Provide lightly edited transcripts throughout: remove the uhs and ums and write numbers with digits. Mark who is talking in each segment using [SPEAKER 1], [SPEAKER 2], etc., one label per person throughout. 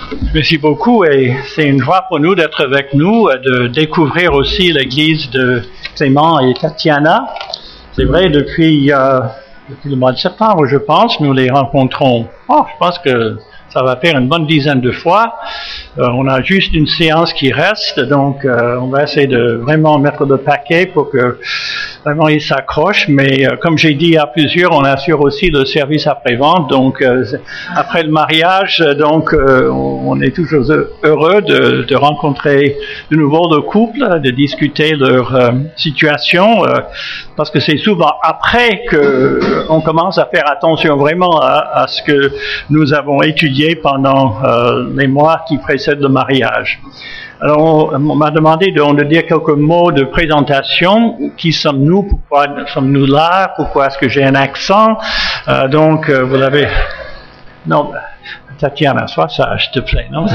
[SPEAKER 1] Merci beaucoup et c'est une joie pour nous d'être avec nous, de découvrir aussi l'église de Clément et Tatiana. C'est vrai, depuis le mois de septembre, je pense, nous les rencontrons. Je pense que ça va faire une bonne dizaine de fois. On a juste une séance qui reste, donc on va essayer de vraiment mettre le paquet pour que vraiment ils s'accrochent. Mais comme j'ai dit à plusieurs, on assure aussi le service après-vente. Donc après le mariage, donc on est toujours heureux de rencontrer de nouveau le couple, de discuter leur situation, parce que c'est souvent après que on commence à faire attention vraiment à ce que nous avons étudié pendant les mois qui précèdent le mariage. Alors, on m'a demandé de dire quelques mots de présentation. Qui sommes-nous? Pourquoi sommes-nous là? Pourquoi est-ce que j'ai un accent? Donc, vous l'avez... Non, Tatiana, sois sage, s'il te plaît, non?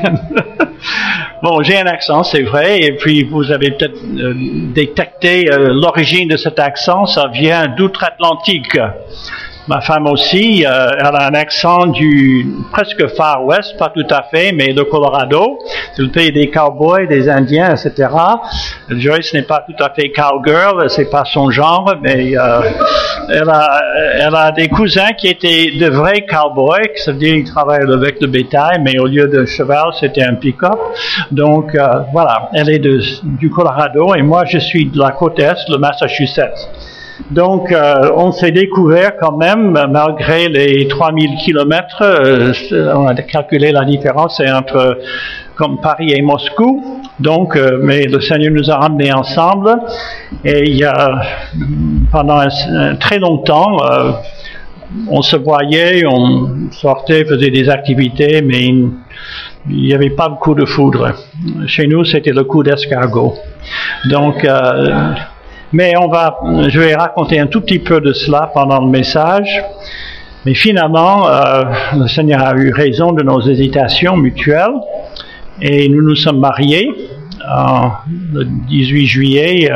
[SPEAKER 1] Bon, j'ai un accent, c'est vrai, et puis vous avez peut-être détecté l'origine de cet accent, ça vient d'outre-Atlantique. Ma femme aussi, elle a un accent du presque Far West, pas tout à fait, mais de Colorado. C'est le pays des cowboys, des Indiens, etc. Joyce n'est pas tout à fait cowgirl, c'est pas son genre, mais elle a des cousins qui étaient de vrais cowboys, ça veut dire qu'ils travaillent avec le bétail, mais au lieu de cheval, c'était un pick-up. Donc voilà, elle est du Colorado et moi je suis de la côte est, le Massachusetts. Donc, on s'est découvert quand même, malgré les 3000 kilomètres, on a calculé la différence, c'est entre comme Paris et Moscou. Donc, mais le Seigneur nous a ramenés ensemble. Et il y a, pendant très longtemps, on se voyait, on sortait, faisait des activités, mais il n'y avait pas beaucoup de foudre. Chez nous, c'était le coup d'escargot. Donc, mais je vais raconter un tout petit peu de cela pendant le message. Mais finalement, le Seigneur a eu raison de nos hésitations mutuelles et nous nous sommes mariés le 18 juillet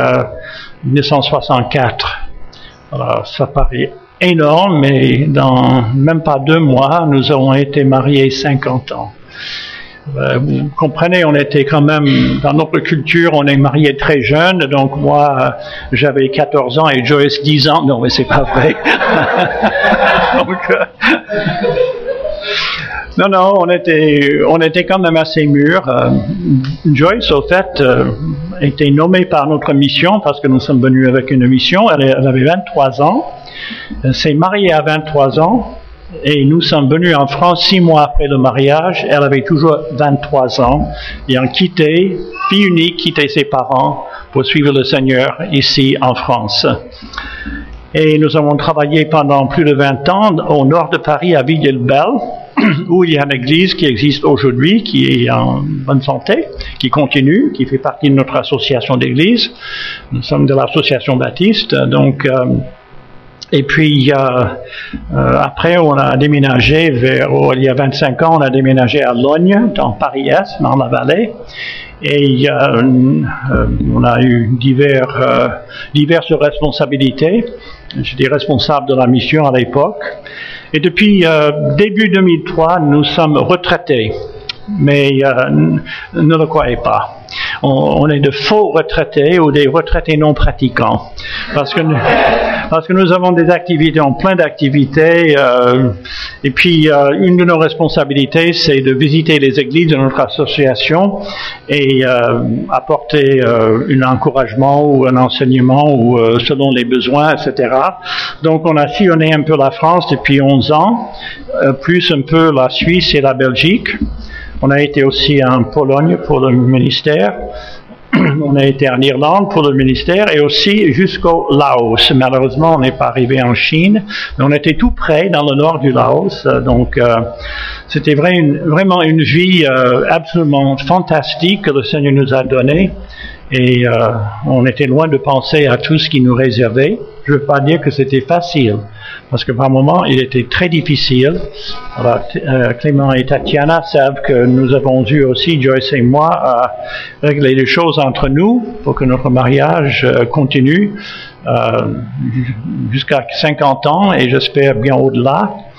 [SPEAKER 1] 1964. Alors, ça paraît énorme, mais dans même pas 2 mois, nous avons été mariés 50 ans. Vous comprenez, on était quand même, dans notre culture, on est mariés très jeunes, donc moi, j'avais 14 ans et Joyce 10 ans. Non, mais c'est pas vrai. Donc, non, on était quand même assez mûrs. Joyce, au fait, était nommée par notre mission, parce que nous sommes venus avec une mission. Elle avait 23 ans. Elle s'est mariée à 23 ans. Et nous sommes venus en France 6 mois après le mariage. Elle avait toujours 23 ans. Et on quitté, fille unique, quitté ses parents pour suivre le Seigneur ici en France. Et nous avons travaillé pendant plus de 20 ans au nord de Paris, à Villers-le-Bel, où il y a une église qui existe aujourd'hui, qui est en bonne santé, qui continue, qui fait partie de notre association d'église. Nous sommes de l'association baptiste, donc... Et puis, après, on a déménagé il y a 25 ans, on a déménagé à Logne, dans Paris-Est, dans la vallée. Et on a eu diverses responsabilités. J'étais responsable de la mission à l'époque. Et depuis début 2003, nous sommes retraités. Mais ne le croyez pas. On est de faux retraités ou des retraités non pratiquants. Parce que nous avons des activités, plein d'activités. Et puis, une de nos responsabilités, c'est de visiter les églises de notre association et apporter un encouragement ou un enseignement ou selon les besoins, etc. Donc, on a sillonné un peu la France depuis 11 ans, plus un peu la Suisse et la Belgique. On a été aussi en Pologne pour le ministère. On a été en Irlande pour le ministère et aussi jusqu'au Laos. Malheureusement, on n'est pas arrivé en Chine, mais on était tout près dans le nord du Laos. Donc, c'était vraiment une vie absolument fantastique que le Seigneur nous a donnée. Et on était loin de penser à tout ce qui nous réservait. Je ne veux pas dire que c'était facile, parce que par moments, il était très difficile. Alors, Clément et Tatiana savent que nous avons dû aussi, Joyce et moi, à régler les choses entre nous pour que notre mariage continue jusqu'à 50 ans et j'espère bien au-delà.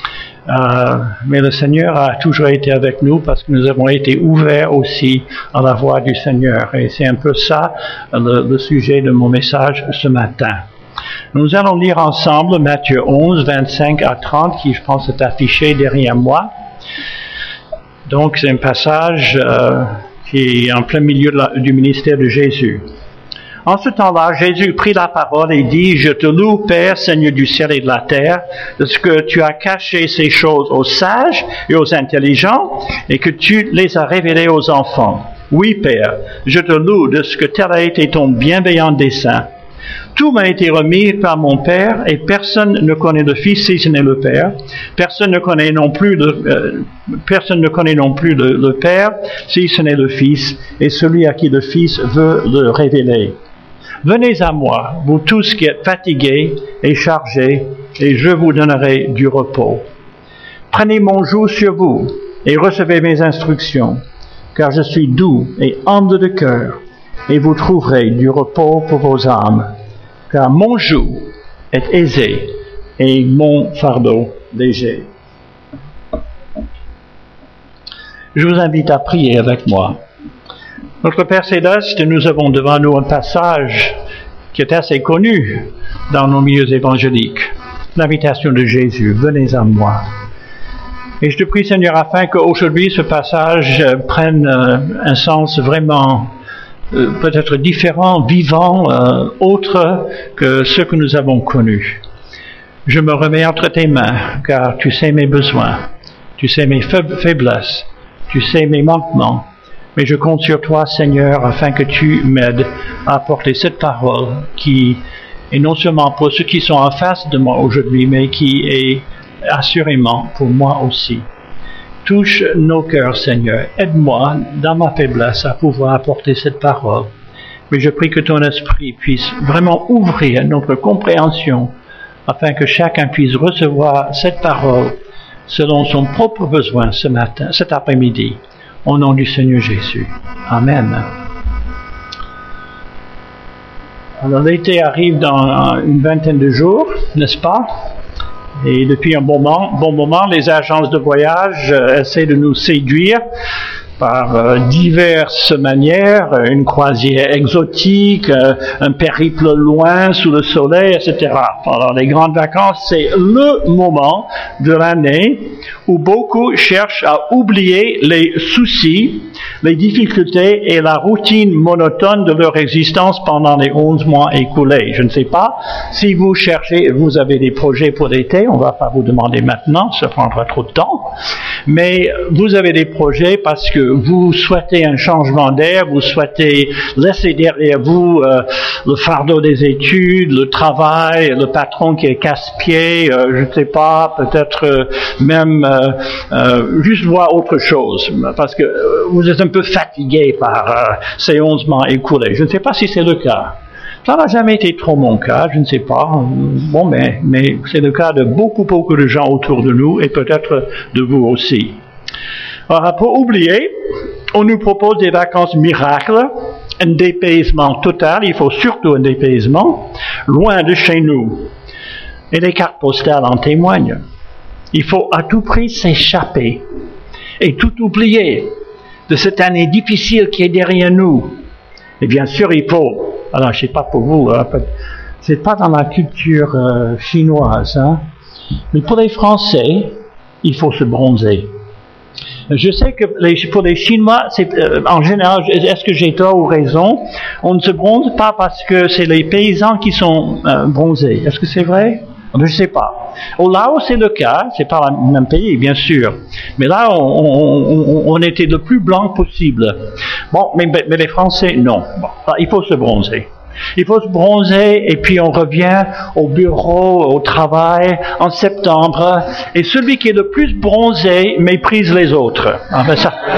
[SPEAKER 1] Mais le Seigneur a toujours été avec nous parce que nous avons été ouverts aussi à la voix du Seigneur. Et c'est un peu ça le sujet de mon message ce matin. Nous allons lire ensemble Matthieu 11, 25 à 30, qui je pense est affiché derrière moi. Donc c'est un passage qui est en plein milieu du ministère de Jésus. En ce temps-là, Jésus prit la parole et dit, « Je te loue, Père, Seigneur du ciel et de la terre, de ce que tu as caché ces choses aux sages et aux intelligents, et que tu les as révélées aux enfants. Oui, Père, je te loue de ce que tel a été ton bienveillant dessein. Tout m'a été remis par mon Père, et personne ne connaît le Fils si ce n'est le Père. Personne ne connaît non plus le Père si ce n'est le Fils, et celui à qui le Fils veut le révéler. Venez à moi, vous tous qui êtes fatigués et chargés, et je vous donnerai du repos. Prenez mon joug sur vous, et recevez mes instructions, car je suis doux et humble de cœur, et vous trouverez du repos pour vos âmes. Car mon joug est aisé, et mon fardeau léger. » Je vous invite à prier avec moi. Notre Père Céleste, nous avons devant nous un passage qui est assez connu dans nos milieux évangéliques. L'invitation de Jésus, venez à moi. Et je te prie, Seigneur, afin qu'aujourd'hui ce passage prenne un sens vraiment peut-être différent, vivant, autre que ceux que nous avons connus. Je me remets entre tes mains, car tu sais mes besoins, tu sais mes faiblesses, tu sais mes manquements. Mais je compte sur toi, Seigneur, afin que tu m'aides à apporter cette parole qui est non seulement pour ceux qui sont en face de moi aujourd'hui, mais qui est assurément pour moi aussi. Touche nos cœurs, Seigneur. Aide-moi dans ma faiblesse à pouvoir apporter cette parole. Mais je prie que ton esprit puisse vraiment ouvrir notre compréhension afin que chacun puisse recevoir cette parole selon son propre besoin ce matin, cet après-midi. Au nom du Seigneur Jésus. Amen. Alors l'été arrive dans une vingtaine de jours, n'est-ce pas? Et depuis un bon moment, les agences de voyage essaient de nous séduire par diverses manières, une croisière exotique, un périple loin sous le soleil, etc. Alors les grandes vacances, c'est le moment de l'année où beaucoup cherchent à oublier les soucis, les difficultés et la routine monotone de leur existence pendant les 11 mois écoulés. Je ne sais pas si vous cherchez, vous avez des projets pour l'été, on ne va pas vous demander maintenant, ça prendra trop de temps, mais vous avez des projets parce que vous souhaitez un changement d'air, vous souhaitez laisser derrière vous le fardeau des études, le travail, le patron qui est casse-pied, je ne sais pas, peut-être même juste voir autre chose, parce que vous êtes un peu fatigué par ces 11 mois écoulés. Je ne sais pas si c'est le cas. Ça n'a jamais été trop mon cas, je ne sais pas. Bon, mais c'est le cas de beaucoup de gens autour de nous et peut-être de vous aussi. Alors, pour oublier, on nous propose des vacances miracles, un dépaysement total, il faut surtout un dépaysement, loin de chez nous. Et les cartes postales en témoignent. Il faut à tout prix s'échapper et tout oublier de cette année difficile qui est derrière nous. Et bien sûr, il faut, alors je sais pas pour vous, c'est pas dans la culture chinoise, hein, mais pour les Français, il faut se bronzer. Je sais que pour les Chinois, en général, est-ce que j'ai tort ou raison, on ne se bronze pas parce que c'est les paysans qui sont bronzés. Est-ce que c'est vrai? Je ne sais pas. Au Laos, c'est le cas, c'est pas le même pays, bien sûr. Mais là, on était le plus blanc possible. Bon, mais les Français, non. Bon, il faut se bronzer. Il faut se bronzer et puis on revient au bureau, au travail en septembre et celui qui est le plus bronzé méprise les autres. Enfin,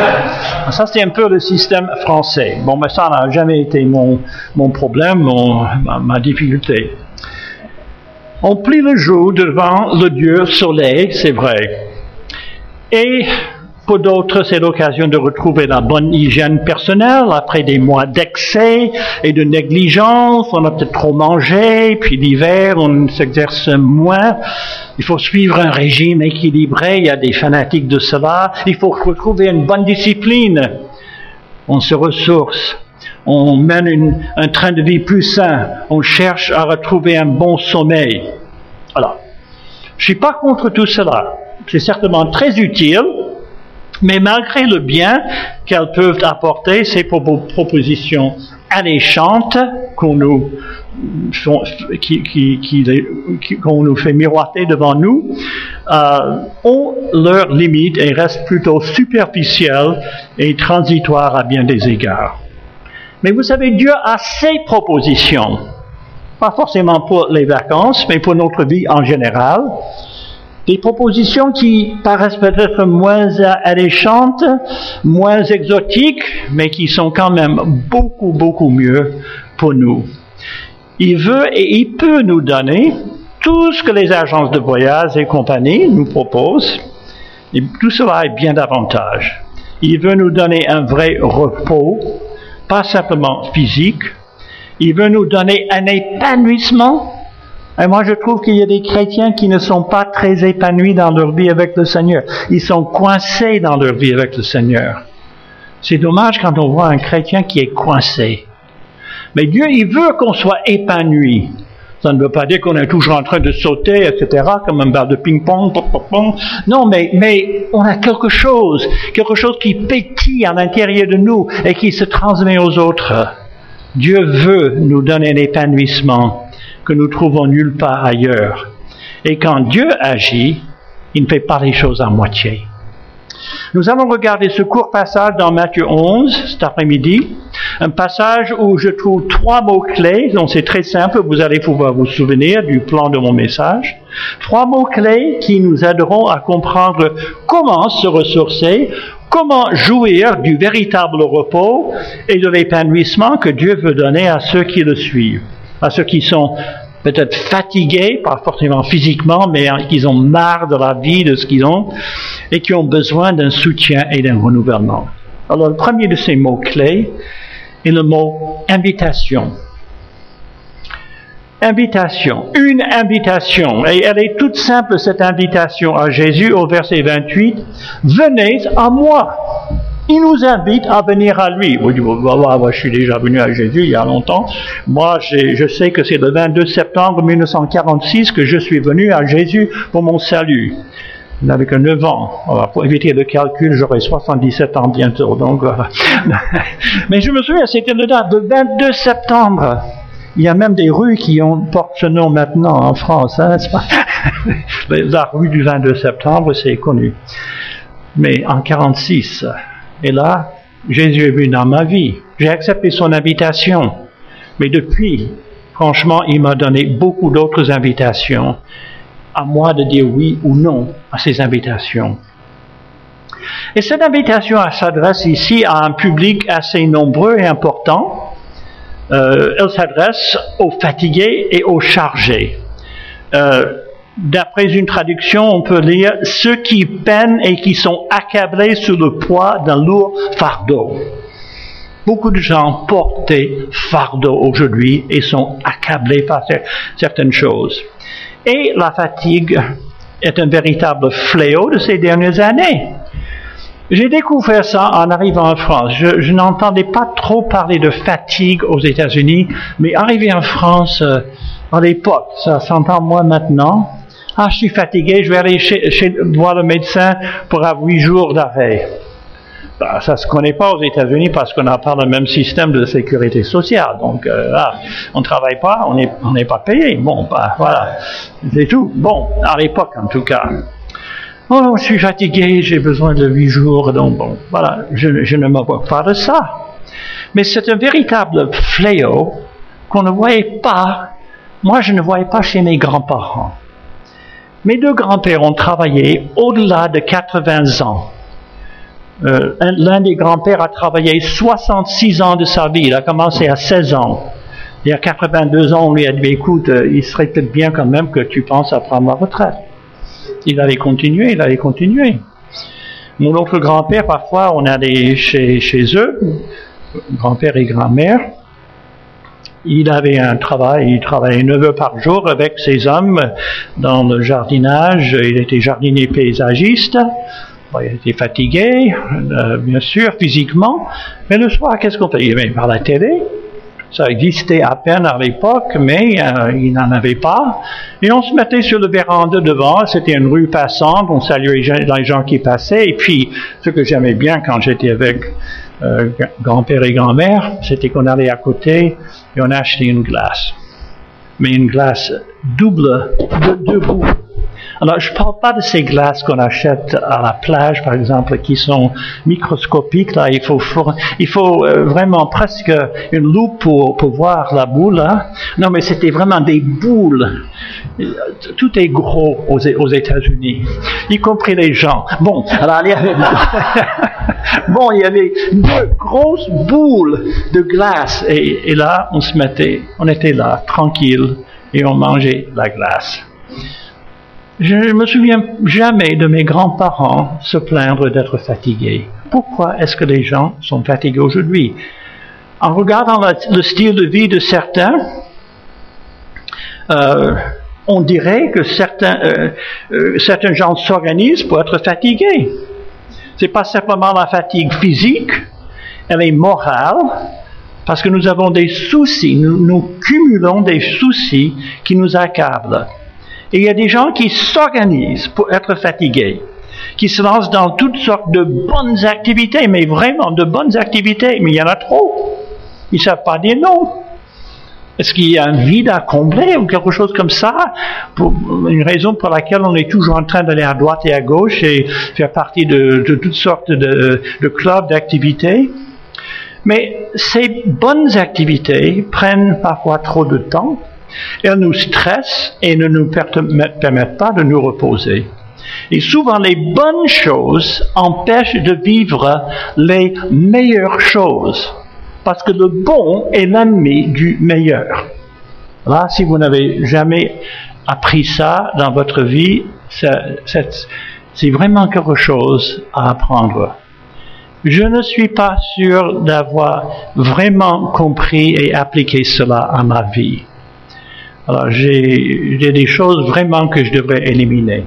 [SPEAKER 1] ça c'est un peu le système français. Bon, mais ça n'a jamais été mon problème, ma difficulté. On plie le joug devant le Dieu soleil, c'est vrai. Et Pour d'autres, c'est l'occasion de retrouver la bonne hygiène personnelle après des mois d'excès et de négligence. On a peut-être trop mangé, puis l'hiver, on s'exerce moins. Il faut suivre un régime équilibré. Il y a des fanatiques de cela. Il faut retrouver une bonne discipline. On se ressource. On mène un train de vie plus sain. On cherche à retrouver un bon sommeil. Alors, je suis pas contre tout cela. C'est certainement très utile. Mais malgré le bien qu'elles peuvent apporter, ces propositions alléchantes qu'on nous fait miroiter devant nous, ont leurs limites et restent plutôt superficielles et transitoires à bien des égards. Mais vous savez, Dieu a ses propositions, pas forcément pour les vacances, mais pour notre vie en général. Des propositions qui paraissent peut-être moins alléchantes, moins exotiques, mais qui sont quand même beaucoup, beaucoup mieux pour nous. Il veut et il peut nous donner tout ce que les agences de voyage et compagnie nous proposent, et tout cela est bien davantage. Il veut nous donner un vrai repos, pas simplement physique. Il veut nous donner un épanouissement. Et moi, je trouve qu'il y a des chrétiens qui ne sont pas très épanouis dans leur vie avec le Seigneur. Ils sont coincés dans leur vie avec le Seigneur. C'est dommage quand on voit un chrétien qui est coincé. Mais Dieu, il veut qu'on soit épanoui. Ça ne veut pas dire qu'on est toujours en train de sauter, etc., comme un balle de ping-pong. Non, mais on a quelque chose qui pétille à l'intérieur de nous et qui se transmet aux autres. Dieu veut nous donner un épanouissement que nous trouvons nulle part ailleurs. Et quand Dieu agit, il ne fait pas les choses à moitié. Nous allons regarder ce court passage dans Matthieu 11 cet après-midi, un passage où je trouve 3 mots-clés, donc c'est très simple, vous allez pouvoir vous souvenir du plan de mon message. 3 mots-clés qui nous aideront à comprendre comment se ressourcer, comment jouir du véritable repos et de l'épanouissement que Dieu veut donner à ceux qui le suivent. À ceux qui sont peut-être fatigués, pas forcément physiquement, mais qui ont marre de la vie, de ce qu'ils ont, et qui ont besoin d'un soutien et d'un renouvellement. Alors, le premier de ces mots-clés est le mot invitation. Invitation, une invitation, et elle est toute simple, cette invitation à Jésus au verset 28, « Venez à moi ». Il nous invite à venir à lui. Vous dites, je suis déjà venu à Jésus il y a longtemps. Moi, je sais que c'est le 22 septembre 1946 que je suis venu à Jésus pour mon salut. Je n'avais que 9 ans. Alors, pour éviter le calcul, j'aurai 77 ans bientôt. Donc, voilà. Mais je me souviens, c'était le date, le 22 septembre. Il y a même des rues qui portent ce nom maintenant en France. Hein, c'est pas... La rue du 22 septembre, c'est connu. Mais en 46... Et là, Jésus est venu dans ma vie. J'ai accepté son invitation. Mais depuis, franchement, il m'a donné beaucoup d'autres invitations. À moi de dire oui ou non à ces invitations. Et cette invitation, elle s'adresse ici à un public assez nombreux et important. Elle s'adresse aux fatigués et aux chargés. D'après une traduction, on peut lire « ceux qui peinent et qui sont accablés sous le poids d'un lourd fardeau ». Beaucoup de gens portent des fardeaux aujourd'hui et sont accablés par certaines choses. Et la fatigue est un véritable fléau de ces dernières années. J'ai découvert ça en arrivant en France. Je n'entendais pas trop parler de fatigue aux États-Unis, mais arrivé en France, à l'époque, ça s'entend moins maintenant. Ah, je suis fatigué, je vais aller voir le médecin pour avoir 8 jours d'arrêt. Ben, ça se connaît pas aux États-Unis parce qu'on n'a pas le même système de sécurité sociale. Donc, on travaille pas, on n'est pas payé. Bon, ben, voilà. C'est tout. Bon, à l'époque, en tout cas. Oh, je suis fatigué, j'ai besoin de 8 jours. Donc, bon, voilà. Je ne me moque pas de ça. Mais c'est un véritable fléau qu'on ne voyait pas. Moi, je ne voyais pas chez mes grands-parents. Mes 2 grands-pères ont travaillé au-delà de 80 ans. L'un des grands-pères a travaillé 66 ans de sa vie. Il a commencé à 16 ans. Et à 82 ans, on lui a dit, écoute, il serait peut-être bien quand même que tu penses à prendre la retraite. Il allait continuer. Mon autre grand-père, parfois, on allait chez eux, grand-père et grand-mère. Il avait un travail, il travaillait 9 heures par jour avec ses hommes dans le jardinage. Il était jardinier paysagiste. Bon, il était fatigué, bien sûr, physiquement. Mais le soir, qu'est-ce qu'on fait? Il avait par la télé. Ça existait à peine à l'époque, mais il n'en avait pas. Et on se mettait sur le véranda devant. C'était une rue passante. On saluait les gens qui passaient. Et puis, ce que j'aimais bien quand j'étais avec grand-père et grand-mère, c'était qu'on allait à côté et on achetait une glace. Mais une glace double, de bouts. Alors, je ne parle pas de ces glaces qu'on achète à la plage, par exemple, qui sont microscopiques. Là, il faut vraiment presque une loupe pour voir la boule. Là. Non, mais c'était vraiment des boules. Tout est gros aux États-Unis, y compris les gens. Bon, alors il y avait 2 grosses boules de glace. Et là, on était là, tranquille, et on mangeait la glace. Je ne me souviens jamais de mes grands-parents se plaindre d'être fatigués. Pourquoi est-ce que les gens sont fatigués aujourd'hui? En regardant le style de vie de certains, on dirait que certains gens s'organisent pour être fatigués. C'est pas simplement la fatigue physique, elle est morale, parce que nous avons des soucis, nous cumulons des soucis qui nous accablent. Et il y a des gens qui s'organisent pour être fatigués, qui se lancent dans toutes sortes de bonnes activités, mais vraiment de bonnes activités, mais il y en a trop. Ils ne savent pas dire non. Est-ce qu'il y a un vide à combler ou quelque chose comme ça? Une raison pour laquelle on est toujours en train d'aller à droite et à gauche et faire partie de toutes sortes de clubs d'activités. Mais ces bonnes activités prennent parfois trop de temps. Elles nous stressent et ne nous permettent pas de nous reposer. Et souvent, les bonnes choses empêchent de vivre les meilleures choses. Parce que le bon est l'ennemi du meilleur. Là, si vous n'avez jamais appris ça dans votre vie, c'est vraiment quelque chose à apprendre. Je ne suis pas sûr d'avoir vraiment compris et appliqué cela à ma vie. Alors, j'ai des choses vraiment que je devrais éliminer.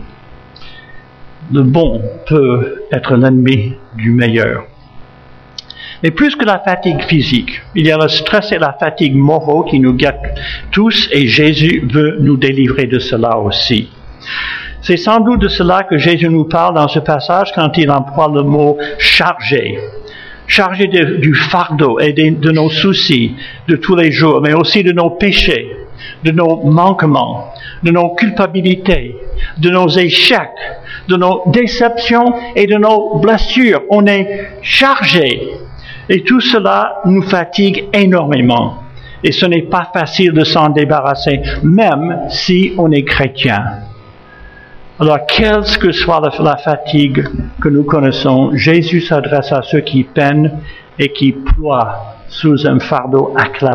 [SPEAKER 1] Le bon peut être l'ennemi du meilleur. Mais plus que la fatigue physique, il y a le stress et la fatigue morale qui nous guettent tous et Jésus veut nous délivrer de cela aussi. C'est sans doute de cela que Jésus nous parle dans ce passage quand il emploie le mot chargé. Chargé du fardeau et de nos soucis de tous les jours, mais aussi de nos péchés, de nos manquements, de nos culpabilités, de nos échecs, de nos déceptions et de nos blessures. On est chargé. Et tout cela nous fatigue énormément. Et ce n'est pas facile de s'en débarrasser, même si on est chrétien. Alors, quelle que soit la fatigue que nous connaissons, Jésus s'adresse à ceux qui peinent et qui ploient sous un fardeau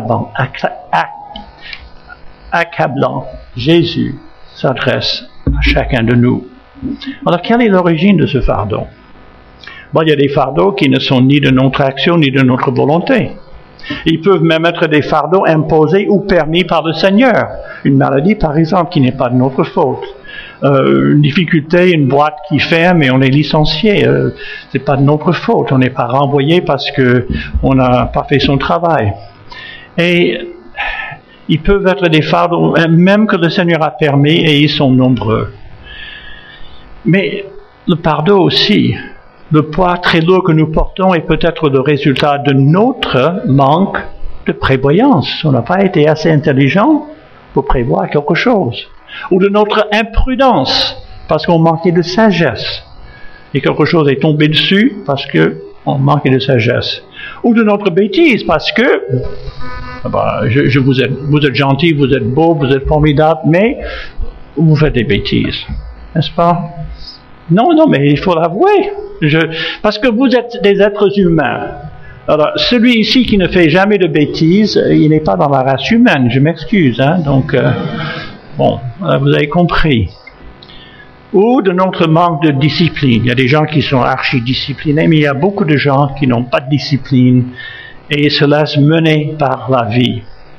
[SPEAKER 1] accablant. Jésus s'adresse à chacun de nous. Alors, quelle est l'origine de ce fardeau? Bon, il y a des fardeaux qui ne sont ni de notre action ni de notre volonté. Ils peuvent même être des fardeaux imposés ou permis par le Seigneur. Une maladie, par exemple, qui n'est pas de notre faute. Une difficulté, une boîte qui ferme et on est licencié. C'est pas de notre faute. On n'est pas renvoyé parce que on n'a pas fait son travail. Et ils peuvent être des fardeaux, même que le Seigneur a permis, et ils sont nombreux. Mais le fardeau aussi, le poids très lourd que nous portons est peut-être le résultat de notre manque de prévoyance. On n'a pas été assez intelligent pour prévoir quelque chose. Ou de notre imprudence, parce qu'on manquait de sagesse. Et quelque chose est tombé dessus parce qu'on manquait de sagesse. Ou de notre bêtise, parce que vous êtes gentil, vous êtes beau, vous êtes formidable, mais vous faites des bêtises. N'est-ce pas? Non, mais il faut l'avouer. Parce que vous êtes des êtres humains. Alors, celui ici qui ne fait jamais de bêtises, il n'est pas dans la race humaine, je m'excuse. Donc, vous avez compris. ou de notre manque de discipline. Il y a des gens qui sont archi-disciplinés, mais il y a beaucoup de gens qui n'ont pas de discipline et se laissent mener par la vie.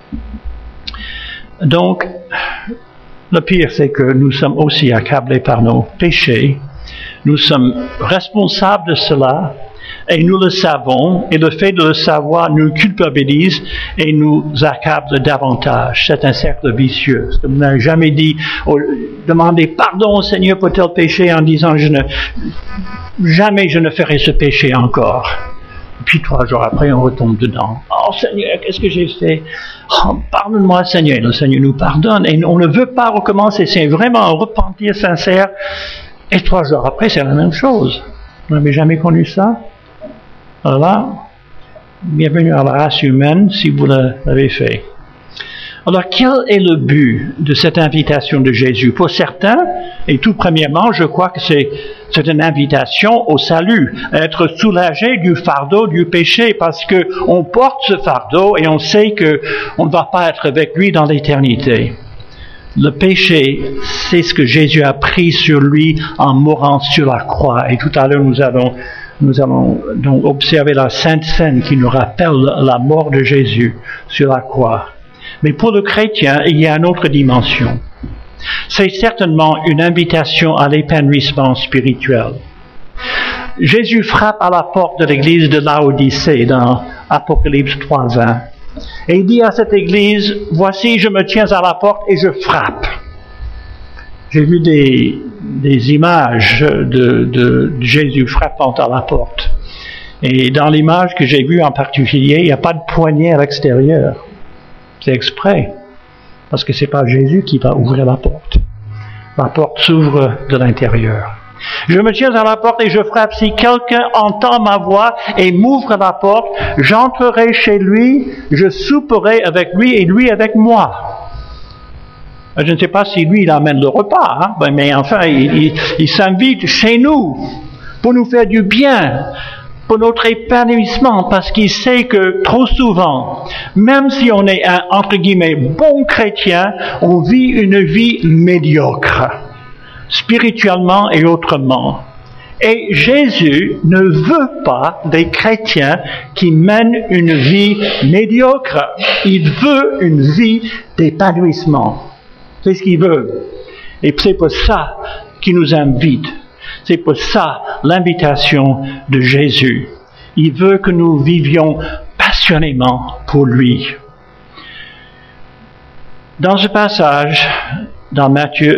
[SPEAKER 1] Donc, le pire, c'est que nous sommes aussi accablés par nos péchés. Nous sommes responsables de cela et nous le savons. Et le fait de le savoir nous culpabilise et nous accable davantage. C'est un cercle vicieux. Vous n'avez jamais dit, demandez pardon au Seigneur pour tel péché en disant, jamais je ne ferai ce péché encore. Puis 3 jours après, on retombe dedans. Oh Seigneur, qu'est-ce que j'ai fait? Oh, pardonne-moi Seigneur. Le Seigneur nous pardonne et on ne veut pas recommencer. C'est vraiment un repentir sincère. Et 3 jours après, c'est la même chose. Vous n'avez jamais connu ça? Alors, bienvenue à la race humaine si vous l'avez fait. Alors, quel est le but de cette invitation de Jésus? Pour certains, et tout premièrement, je crois que c'est une invitation au salut, à être soulagé du fardeau du péché, parce que on porte ce fardeau et on sait que on ne va pas être avec lui dans l'éternité. Le péché, c'est ce que Jésus a pris sur lui en mourant sur la croix. Et tout à l'heure, nous allons donc observer la Sainte Seine qui nous rappelle la mort de Jésus sur la croix. Mais pour le chrétien, il y a une autre dimension. C'est certainement une invitation à l'épanouissement spirituel. Jésus frappe à la porte de l'église de Laodicée dans Apocalypse 3:20. Et il dit à cette église, voici, je me tiens à la porte et je frappe. J'ai vu des images de Jésus frappant à la porte. Et dans l'image que j'ai vue en particulier, il n'y a pas de poignée à l'extérieur. C'est exprès. Parce que c'est pas Jésus qui va ouvrir la porte. La porte s'ouvre de l'intérieur. Je me tiens à la porte et je frappe. Si quelqu'un entend ma voix et m'ouvre la porte, j'entrerai chez lui, je souperai avec lui et lui avec moi. Je ne sais pas si lui, il amène le repas, hein, mais enfin, il s'invite chez nous pour nous faire du bien, pour notre épanouissement, parce qu'il sait que trop souvent, même si on est un, entre guillemets, bon chrétien, on vit une vie médiocre, spirituellement et autrement. Et Jésus ne veut pas des chrétiens qui mènent une vie médiocre. Il veut une vie d'épanouissement. C'est ce qu'il veut. Et c'est pour ça qu'il nous invite. C'est pour ça l'invitation de Jésus. Il veut que nous vivions passionnément pour lui. Dans ce passage dans Matthieu,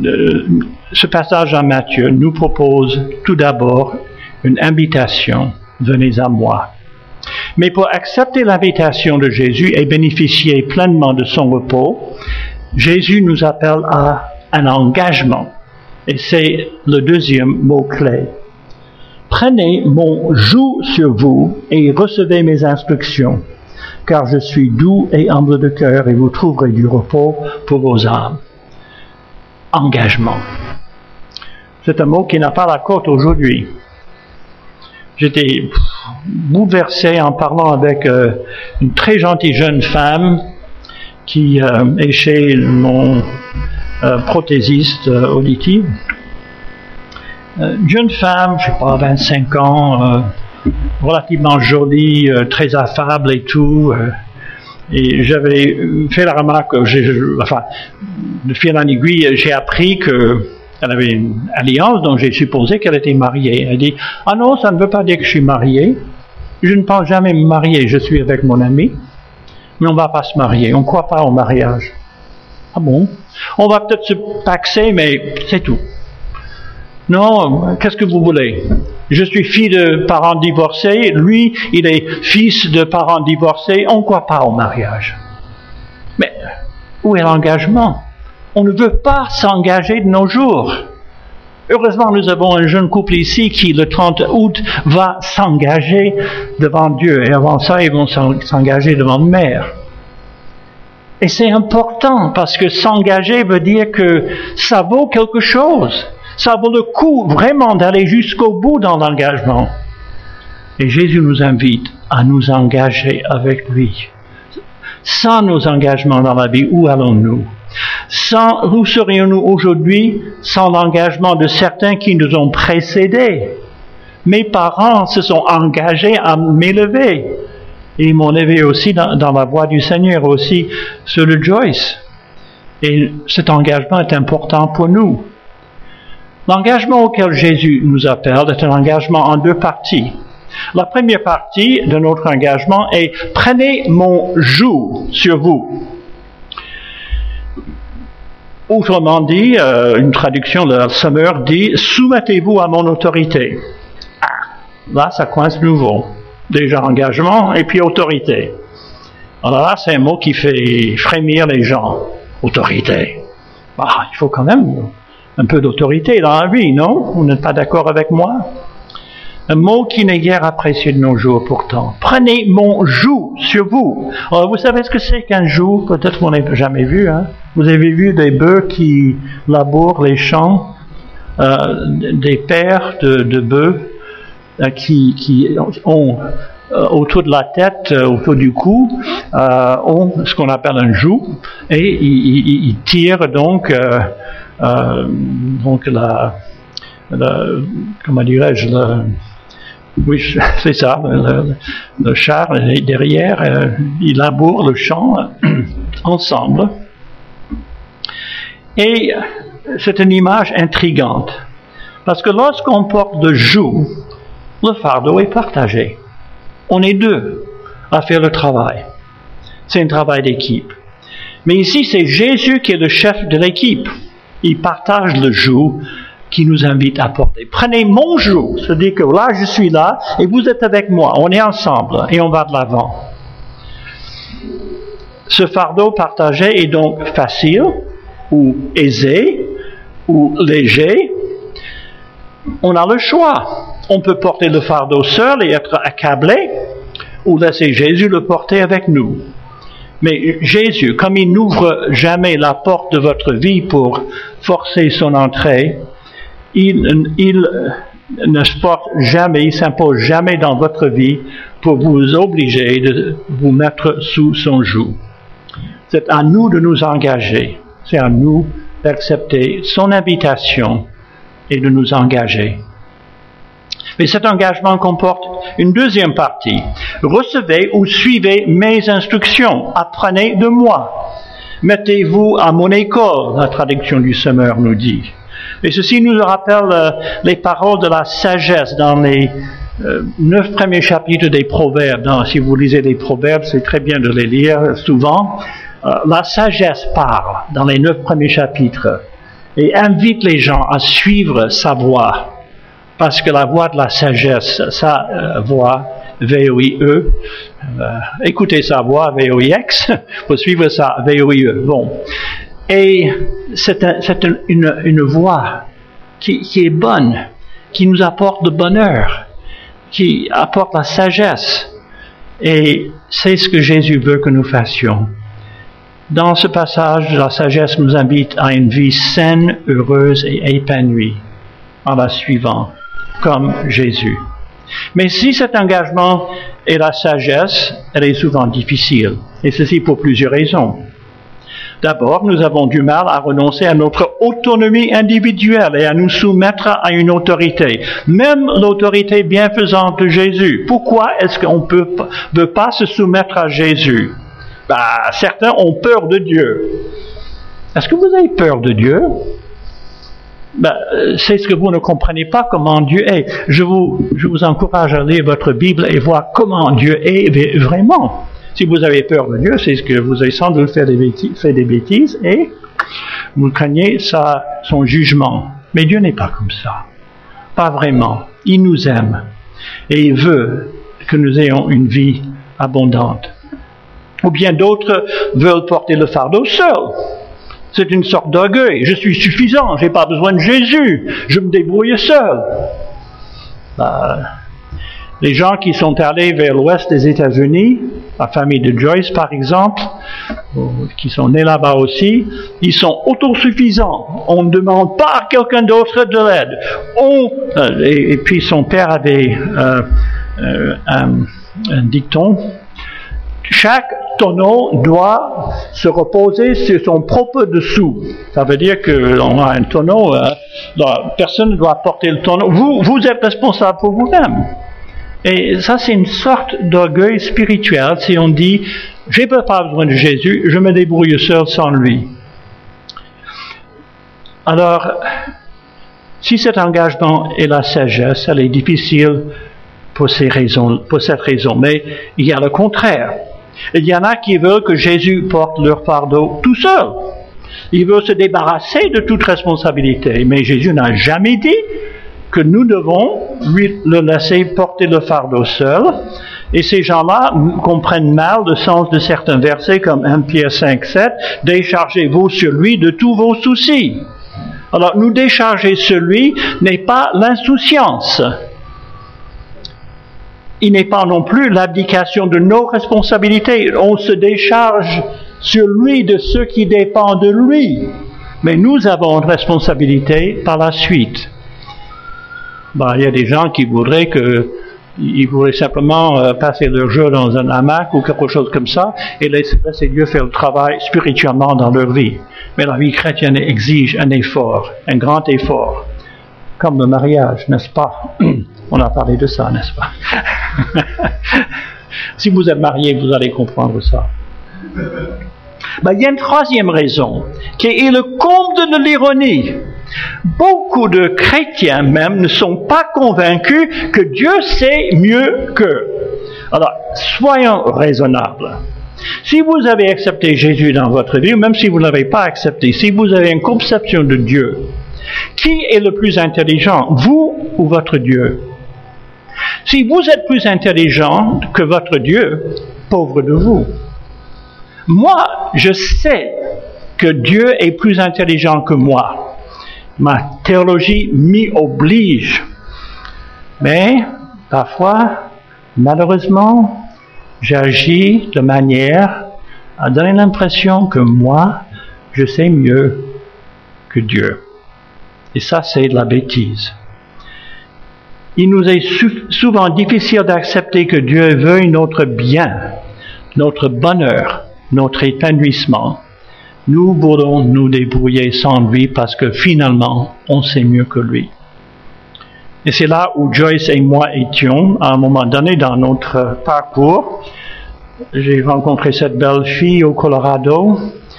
[SPEAKER 1] nous propose tout d'abord une invitation. Venez à moi. Mais pour accepter l'invitation de Jésus et bénéficier pleinement de son repos, Jésus nous appelle à un engagement. Et c'est le deuxième mot-clé. Prenez mon joug sur vous et recevez mes instructions, car je suis doux et humble de cœur et vous trouverez du repos pour vos âmes. Engagement. C'est un mot qui n'a pas la cote aujourd'hui. J'étais bouleversé en parlant avec une très gentille jeune femme qui est chez mon prothésiste auditif. Une jeune femme, je sais pas, 25 ans, relativement jolie, très affable et tout. Et j'avais fait la remarque, de fil en aiguille, j'ai appris qu'elle avait une alliance, donc j'ai supposé qu'elle était mariée. Elle dit, ah non, ça ne veut pas dire que je suis mariée. Je ne pense jamais me marier, je suis avec mon ami. Mais on ne va pas se marier, on ne croit pas au mariage. Ah bon? On va peut-être se paxer, mais c'est tout. Non, qu'est-ce que vous voulez? Je suis fille de parents divorcés, lui, il est fils de parents divorcés, on ne croit pas au mariage. Mais où est l'engagement? On ne veut pas s'engager de nos jours. Heureusement, nous avons un jeune couple ici qui, le 30 août, va s'engager devant Dieu. Et avant ça, ils vont s'engager devant le maire. Et c'est important parce que s'engager veut dire que ça vaut quelque chose. Ça vaut le coup vraiment d'aller jusqu'au bout dans l'engagement. Et Jésus nous invite à nous engager avec lui. Sans nos engagements dans la vie, où allons-nous? Où serions-nous aujourd'hui sans l'engagement de certains qui nous ont précédés? Mes parents se sont engagés à m'élever. Ils m'ont élevé aussi dans la voie du Seigneur, aussi sur le Joyce. Et cet engagement est important pour nous. L'engagement auquel Jésus nous appelle est un engagement en deux parties. La première partie de notre engagement est « Prenez mon joug sur vous ». Autrement dit, une traduction de Sommer dit « Soumettez-vous à mon autorité ». Là, ça coince nouveau. Déjà engagement et puis autorité. Alors là, c'est un mot qui fait frémir les gens. Autorité. Il faut quand même un peu d'autorité dans la vie, non? Vous n'êtes pas d'accord avec moi? Un mot qui n'est guère apprécié de nos jours pourtant. Prenez mon joug sur vous. Alors, vous savez ce que c'est qu'un joug? Peut-être vous n'avez jamais vu. Hein? Vous avez vu des bœufs qui labourent les champs, des paires de bœufs qui ont autour de la tête, autour du cou, ont ce qu'on appelle un joug, et ils tirent donc comment dirais-je, oui, c'est ça, le char est derrière, ils labourent le champ ensemble. Et c'est une image intrigante, parce que lorsqu'on porte le joug, le fardeau est partagé. On est deux à faire le travail. C'est un travail d'équipe. Mais ici, c'est Jésus qui est le chef de l'équipe. Il partage le joug qui nous invite à porter. Prenez mon joug, c'est-à-dire que là, je suis là et vous êtes avec moi. On est ensemble et on va de l'avant. Ce fardeau partagé est donc facile ou aisé ou léger. On a le choix. On peut porter le fardeau seul et être accablé, ou laisser Jésus le porter avec nous. Mais Jésus, comme il n'ouvre jamais la porte de votre vie pour forcer son entrée, il ne s'impose jamais dans votre vie pour vous obliger de vous mettre sous son joug. C'est à nous de nous engager. C'est à nous d'accepter son invitation et de nous engager. Mais cet engagement comporte une deuxième partie. Recevez ou suivez mes instructions. Apprenez de moi. Mettez-vous à mon école, la traduction du Sommer nous dit. Et ceci nous rappelle les paroles de la sagesse dans les 9 premiers chapitres des Proverbes. Si vous lisez les Proverbes, c'est très bien de les lire souvent. La sagesse parle dans les 9 premiers chapitres et invite les gens à suivre sa voie. Parce que la voie de la sagesse, sa voix, V-O-I-E, écoutez sa voix, V-O-I-X, pour suivre sa V-O-I-E. Bon. Et c'est une voie qui est bonne, qui nous apporte le bonheur, qui apporte la sagesse. Et c'est ce que Jésus veut que nous fassions. Dans ce passage, la sagesse nous invite à une vie saine, heureuse et épanouie, en la suivant, comme Jésus. Mais si cet engagement est la sagesse, elle est souvent difficile, et ceci pour plusieurs raisons. D'abord, nous avons du mal à renoncer à notre autonomie individuelle et à nous soumettre à une autorité, même l'autorité bienfaisante de Jésus. Pourquoi est-ce qu'on ne veut pas se soumettre à Jésus? Certains ont peur de Dieu. Est-ce que vous avez peur de Dieu? C'est ce que vous ne comprenez pas comment Dieu est. Je vous encourage à lire votre Bible et voir comment Dieu est vraiment. Si vous avez peur de Dieu, c'est ce que vous avez sans doute fait des bêtises et vous craignez son jugement. Mais Dieu n'est pas comme ça. Pas vraiment. Il nous aime et il veut que nous ayons une vie abondante. Ou bien d'autres veulent porter le fardeau seuls. C'est une sorte d'orgueil. Je suis suffisant, je n'ai pas besoin de Jésus, je me débrouille seul. Les gens qui sont allés vers l'ouest des États-Unis, la famille de Joyce par exemple, qui sont nés là-bas aussi, ils sont autosuffisants. On ne demande pas à quelqu'un d'autre de l'aide. Et puis son père avait un dicton. Chaque tonneau doit se reposer sur son propre dessous. Ça veut dire qu'on a un tonneau, personne ne doit porter le tonneau. Vous êtes responsable pour vous-même. Et ça, c'est une sorte d'orgueil spirituel si on dit « j'ai pas besoin de Jésus, je me débrouille seul sans lui ». Alors, si cet engagement est la sagesse, elle est difficile pour cette raison. Mais il y a le contraire. Il y en a qui veulent que Jésus porte leur fardeau tout seul. Ils veulent se débarrasser de toute responsabilité. Mais Jésus n'a jamais dit que nous devons lui le laisser porter le fardeau seul. Et ces gens-là comprennent mal le sens de certains versets comme 1 Pierre 5, 7. Déchargez-vous sur lui de tous vos soucis. Alors, nous décharger sur lui n'est pas l'insouciance. Il n'est pas non plus l'abdication de nos responsabilités. On se décharge sur lui de ce qui dépend de lui. Mais nous avons une responsabilité par la suite. Il y a des gens qui voudraient simplement passer leur jour dans un hamac ou quelque chose comme ça et laisser Dieu faire le travail spirituellement dans leur vie. Mais la vie chrétienne exige un effort, un grand effort. Comme le mariage, n'est-ce pas? On a parlé de ça, n'est-ce pas? Si vous êtes marié, vous allez comprendre ça. Il y a une troisième raison, qui est le comble de l'ironie. Beaucoup de chrétiens même ne sont pas convaincus que Dieu sait mieux qu'eux. Alors, soyons raisonnables. Si vous avez accepté Jésus dans votre vie, ou même si vous ne l'avez pas accepté, si vous avez une conception de Dieu, qui est le plus intelligent, vous ou votre Dieu? Si vous êtes plus intelligent que votre Dieu, pauvre de vous. Moi, je sais que Dieu est plus intelligent que moi. Ma théologie m'y oblige. Mais, parfois, malheureusement, j'agis de manière à donner l'impression que moi, je sais mieux que Dieu. Et ça, c'est de la bêtise. Il nous est souvent difficile d'accepter que Dieu veuille notre bien, notre bonheur, notre épanouissement. Nous voulons nous débrouiller sans lui parce que finalement, on sait mieux que lui. Et c'est là où Joyce et moi étions à un moment donné dans notre parcours. J'ai rencontré cette belle fille au Colorado.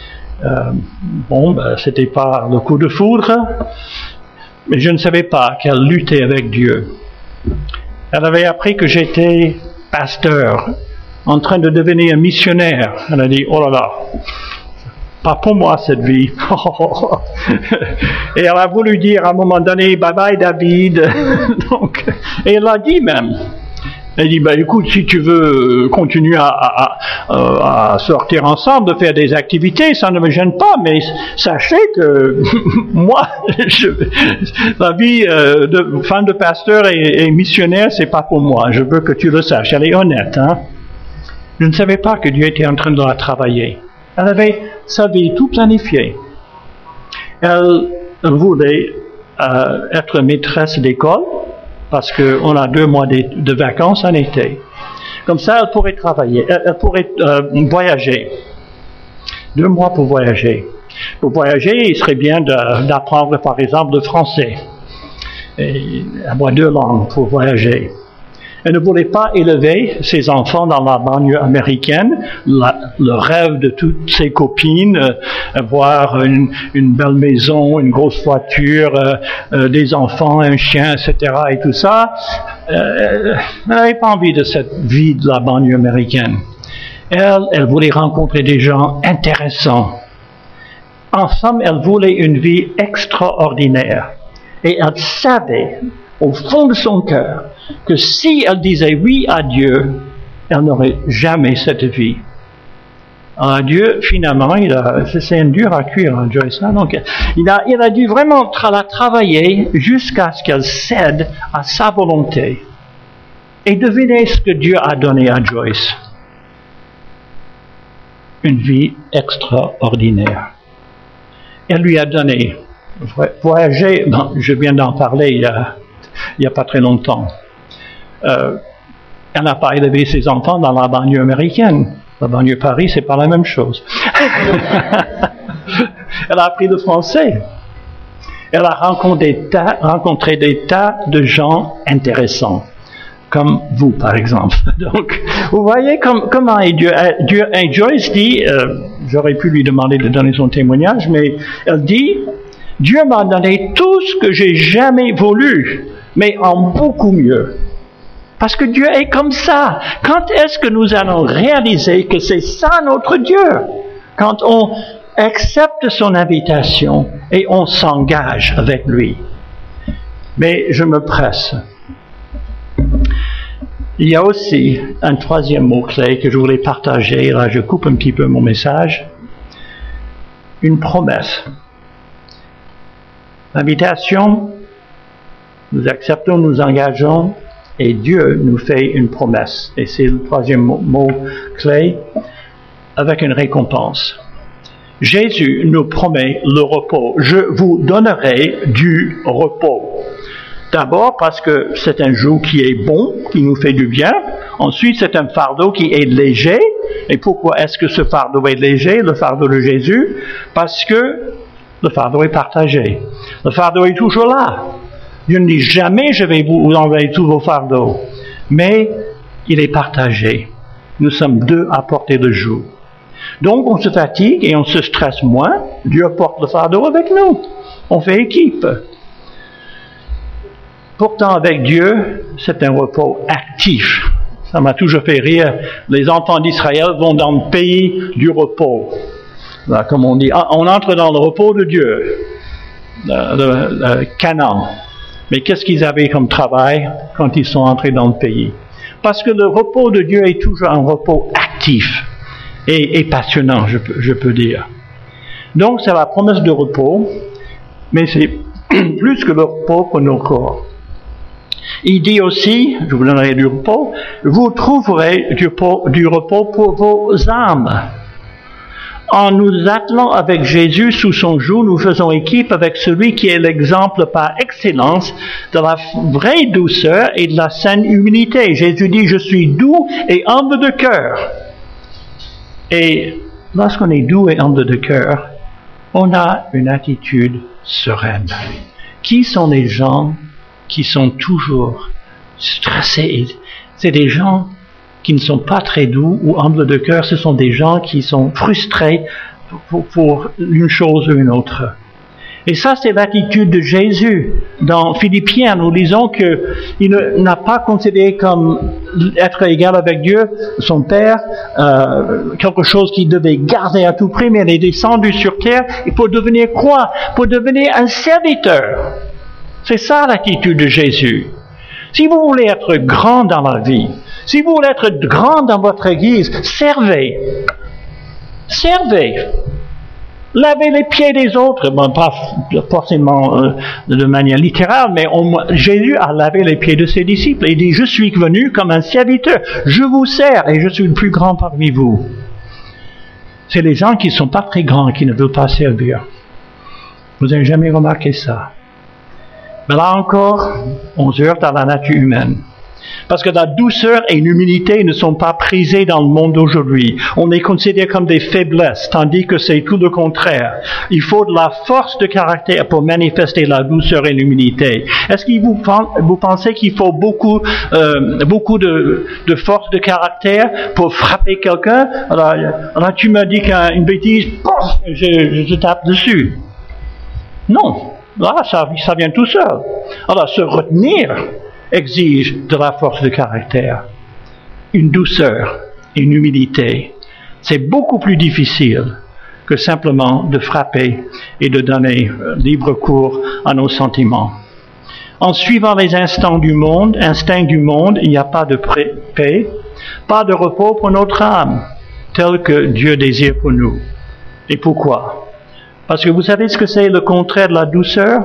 [SPEAKER 1] C'était pas le coup de foudre, mais je ne savais pas qu'elle luttait avec Dieu. Elle avait appris que j'étais pasteur, en train de devenir missionnaire. Elle a dit, oh là là, pas pour moi cette vie. Et elle a voulu dire à un moment donné, bye bye David. Et elle l'a dit même. Elle dit, écoute, si tu veux continuer à sortir ensemble, de faire des activités, ça ne me gêne pas, mais sachez que moi, la vie de femme de pasteur et missionnaire, c'est pas pour moi. Je veux que tu le saches. Elle est honnête, hein. Je ne savais pas que Dieu était en train de la travailler. Elle avait sa vie tout planifiée. Elle voulait être maîtresse d'école, parce qu'on a 2 mois de vacances en été. Comme ça, elle pourrait travailler, elle pourrait voyager. 2 mois pour voyager. Pour voyager, il serait bien d'apprendre, par exemple, le français. Et avoir 2 langues pour voyager. Elle ne voulait pas élever ses enfants dans la banlieue américaine, le rêve de toutes ses copines, avoir une belle maison, une grosse voiture, des enfants, un chien, etc. et tout ça. Elle n'avait pas envie de cette vie de la banlieue américaine. Elle voulait rencontrer des gens intéressants. En somme, elle voulait une vie extraordinaire. Et elle savait, au fond de son cœur, que si elle disait oui à Dieu, elle n'aurait jamais cette vie. Alors Dieu, finalement, c'est un dur à cuire, hein, Joyce. Donc, il a dû vraiment la travailler jusqu'à ce qu'elle cède à sa volonté. Et devinez ce que Dieu a donné à Joyce. Une vie extraordinaire. Elle lui a donné voyager, je viens d'en parler il y a pas très longtemps. Elle n'a pas élevé ses enfants dans la banlieue américaine. La banlieue Paris, c'est pas la même chose. Elle a appris le français. Elle a rencontré des tas de gens intéressants, comme vous, par exemple. Donc, vous voyez comment Dieu, Joyce dit, j'aurais pu lui demander de donner son témoignage, mais elle dit, Dieu m'a donné tout ce que j'ai jamais voulu, mais en beaucoup mieux. Parce que Dieu est comme ça. Quand est-ce que nous allons réaliser que c'est ça notre Dieu? Quand on accepte son invitation et on s'engage avec lui. Mais je me presse. Il y a aussi un troisième mot-clé que je voulais partager. Là, je coupe un petit peu mon message. Une promesse. L'invitation, nous acceptons, nous engageons, et Dieu nous fait une promesse. Et c'est le troisième mot-clé, avec une récompense. Jésus nous promet le repos. Je vous donnerai du repos. D'abord parce que c'est un joug qui est bon, qui nous fait du bien. Ensuite, c'est un fardeau qui est léger. Et pourquoi est-ce que ce fardeau est léger, le fardeau de Jésus? Parce que le fardeau est partagé. Le fardeau est toujours là. Je ne dis jamais je vais vous enlever tous vos fardeaux. Mais il est partagé. Nous sommes deux à porter le joug. Donc on se fatigue et on se stresse moins. Dieu porte le fardeau avec nous. On fait équipe. Pourtant avec Dieu, c'est un repos actif. Ça m'a toujours fait rire. Les enfants d'Israël vont dans le pays du repos. Là, comme on dit, on entre dans le repos de Dieu, le Canaan. Mais qu'est-ce qu'ils avaient comme travail quand ils sont entrés dans le pays? Parce que le repos de Dieu est toujours un repos actif et passionnant, je peux dire. Donc c'est la promesse de repos, mais c'est plus que le repos pour nos corps. Il dit aussi, je vous donnerai du repos, vous trouverez du repos pour vos âmes. En nous attelant avec Jésus sous son joug, nous faisons équipe avec celui qui est l'exemple par excellence de la vraie douceur et de la saine humilité. Jésus dit, je suis doux et humble de cœur. Et lorsqu'on est doux et humble de cœur, on a une attitude sereine. Qui sont les gens qui sont toujours stressés? C'est des gens qui ne sont pas très doux ou humbles de cœur, ce sont des gens qui sont frustrés pour une chose ou une autre. Et ça, c'est l'attitude de Jésus. Dans Philippiens, nous lisons qu'il n'a pas considéré comme être égal avec Dieu, son Père, quelque chose qu'il devait garder à tout prix, mais il est descendu sur terre, et pour devenir quoi? Pour devenir un serviteur. C'est ça l'attitude de Jésus. Si vous voulez être grand dans la vie, si vous voulez être grand dans votre église, servez. Servez. Lavez les pieds des autres. Bon, pas forcément de manière littérale, mais Jésus a lavé les pieds de ses disciples. Il dit, je suis venu comme un serviteur. Je vous sers et je suis le plus grand parmi vous. C'est les gens qui ne sont pas très grands qui ne veulent pas servir. Vous n'avez jamais remarqué ça. Mais là encore, on se heurte à la nature humaine. Parce que la douceur et l'humilité ne sont pas prisées dans le monde d'aujourd'hui. On les considère comme des faiblesses, tandis que c'est tout le contraire. Il faut de la force de caractère pour manifester la douceur et l'humilité. Est-ce que vous pensez qu'il faut beaucoup de force de caractère pour frapper quelqu'un? Alors tu me dis qu'une bêtise, je tape dessus. Non. Là, ça vient tout seul. Alors, se retenir exige de la force de caractère, une douceur, une humilité. C'est beaucoup plus difficile que simplement de frapper et de donner libre cours à nos sentiments. En suivant les instincts du monde, il n'y a pas de paix, pas de repos pour notre âme, tel que Dieu désire pour nous. Et pourquoi? Parce que vous savez ce que c'est le contraire de la douceur?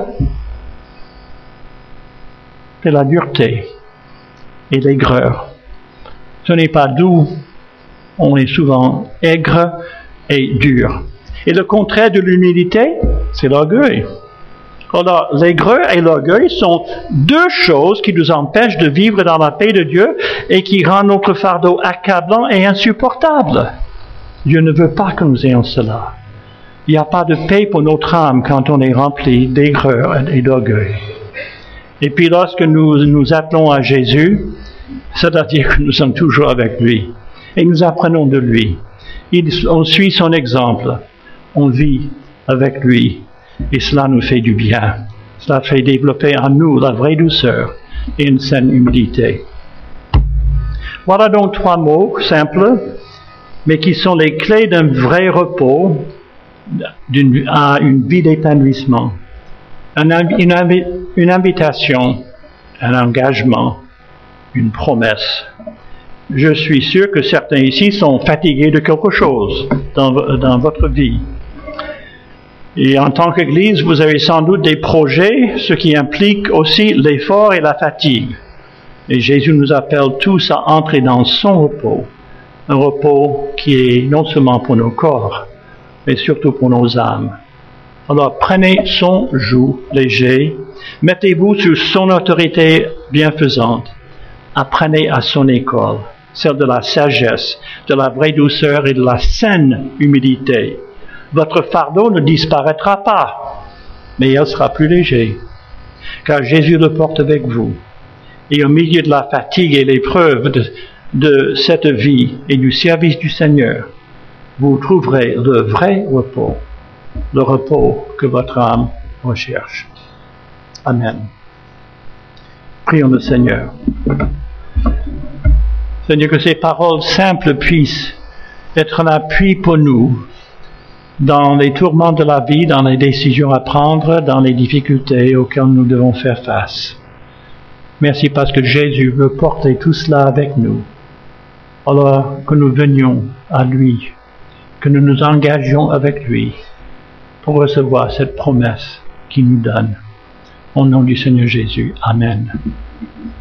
[SPEAKER 1] C'est la dureté et l'aigreur. Ce n'est pas doux, on est souvent aigre et dur. Et le contraire de l'humilité, c'est l'orgueil. Alors, l'aigreur et l'orgueil sont deux choses qui nous empêchent de vivre dans la paix de Dieu et qui rendent notre fardeau accablant et insupportable. Dieu ne veut pas que nous ayons cela. Il n'y a pas de paix pour notre âme quand on est rempli d'aigreur et d'orgueil. Et puis lorsque nous nous attelons à Jésus, c'est-à-dire que nous sommes toujours avec lui, et nous apprenons de lui. On suit son exemple, on vit avec lui, et cela nous fait du bien. Cela fait développer en nous la vraie douceur et une saine humilité. Voilà donc 3 mots simples, mais qui sont les clés d'un vrai repos, à une vie d'épanouissement. Une invitation, un engagement, une promesse. Je suis sûr que certains ici sont fatigués de quelque chose dans votre vie. Et en tant qu'Église, vous avez sans doute des projets, ce qui implique aussi l'effort et la fatigue. Et Jésus nous appelle tous à entrer dans son repos, un repos qui est non seulement pour nos corps, mais surtout pour nos âmes. Alors prenez son joug léger, mettez-vous sous son autorité bienfaisante, apprenez à son école, celle de la sagesse, de la vraie douceur et de la saine humilité. Votre fardeau ne disparaîtra pas, mais il sera plus léger, car Jésus le porte avec vous. Et au milieu de la fatigue et l'épreuve de cette vie et du service du Seigneur, vous trouverez le vrai repos, le repos que votre âme recherche. Amen. Prions le Seigneur. Seigneur, que ces paroles simples puissent être un appui pour nous dans les tourments de la vie, dans les décisions à prendre, dans les difficultés auxquelles nous devons faire face. Merci parce que Jésus veut porter tout cela avec nous. Alors que nous venions à lui, que nous nous engagions avec lui pour recevoir cette promesse qu'il nous donne. Au nom du Seigneur Jésus. Amen.